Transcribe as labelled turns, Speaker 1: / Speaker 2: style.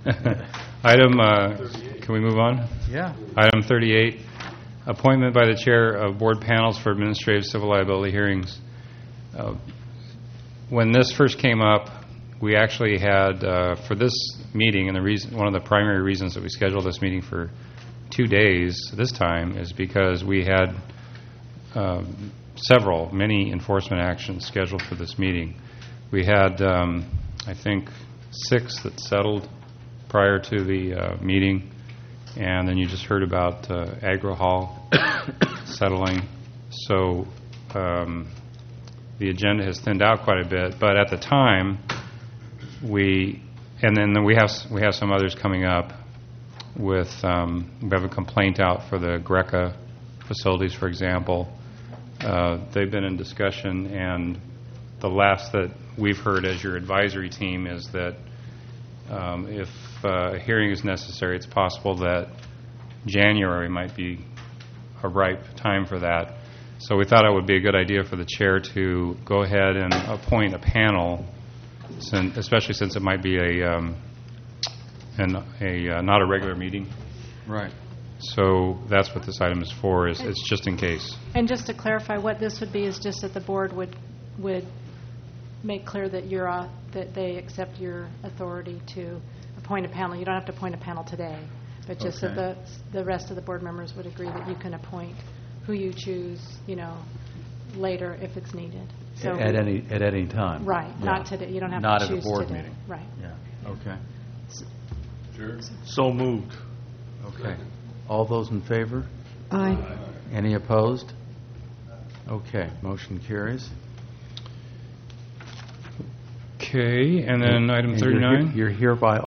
Speaker 1: Item, can we move on?
Speaker 2: Yeah.
Speaker 1: Item 38, appointment by the chair of board panels for administrative civil liability hearings. When this first came up, we actually had, for this meeting, and one of the primary reasons that we scheduled this meeting for 2 days this time is because we had many enforcement actions scheduled for this meeting. We had, I think, 6 that settled prior to the meeting, and then you just heard about Agri-Hall settling. So the agenda has thinned out quite a bit, but at the time, we have some others coming up with, we have a complaint out for the Greca facilities, for example. They've been in discussion, and the last that we've heard as your advisory team is that if a hearing is necessary, it's possible that January might be a ripe time for that. So we thought it would be a good idea for the chair to go ahead and appoint a panel, especially since it might be not a regular meeting.
Speaker 2: Right.
Speaker 1: So that's what this item is for. It's just in case.
Speaker 3: And just to clarify, what this would be is just that the board would make clear that that they accept your authority to appoint a panel. You don't have to appoint a panel today, but just
Speaker 2: Okay.
Speaker 3: that the rest of the board members would agree that you can appoint who you choose, later if it's needed. So
Speaker 2: At any time.
Speaker 3: right,
Speaker 2: Yeah.
Speaker 3: not today. You don't have
Speaker 2: Not
Speaker 3: to
Speaker 2: at a
Speaker 3: choose
Speaker 2: board
Speaker 3: today.
Speaker 2: meeting.
Speaker 3: Right.
Speaker 2: Yeah. Okay.
Speaker 4: So moved.
Speaker 2: Okay. All those in favor?
Speaker 5: Aye.
Speaker 2: Any opposed? Okay. Motion carries.
Speaker 1: Okay, and then item
Speaker 2: And
Speaker 1: 39.
Speaker 2: You're hereby